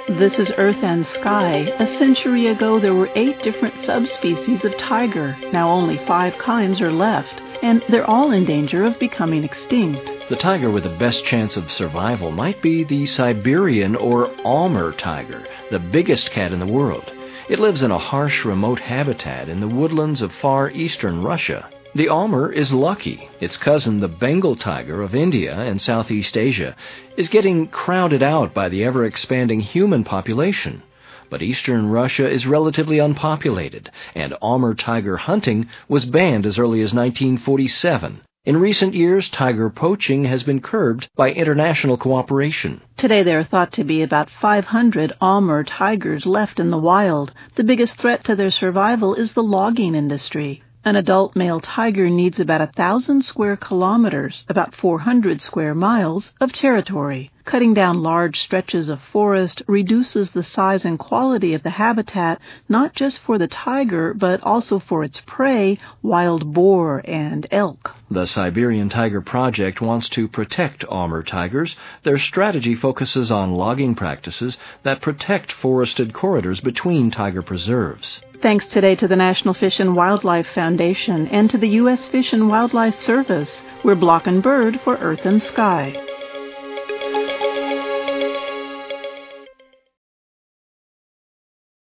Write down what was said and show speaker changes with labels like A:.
A: This is Earth and Sky. A century ago, there were 8 different subspecies of tiger. Now only 5 kinds are left, and they're all in danger of becoming extinct.
B: The tiger with the best chance of survival might be the Siberian or Amur tiger, the biggest cat in the world. It lives in a harsh, remote habitat in the woodlands of far eastern Russia. The Amur is lucky. Its cousin, the Bengal tiger of India and Southeast Asia, is getting crowded out by the ever-expanding human population. But eastern Russia is relatively unpopulated, and Amur tiger hunting was banned as early as 1947. In recent years, tiger poaching has been curbed by international cooperation.
A: Today there are thought to be about 500 Amur tigers left in the wild. The biggest threat to their survival is the logging industry. An adult male tiger needs about 1,000 square kilometers, about 400 square miles, of territory. Cutting down large stretches of forest reduces the size and quality of the habitat, not just for the tiger, but also for its prey, wild boar and elk.
B: The Siberian Tiger Project wants to protect Amur tigers. Their strategy focuses on logging practices that protect forested corridors between tiger preserves.
A: Thanks today to the National Fish and Wildlife Foundation and to the U.S. Fish and Wildlife Service. We're Block and Bird for Earth and Sky.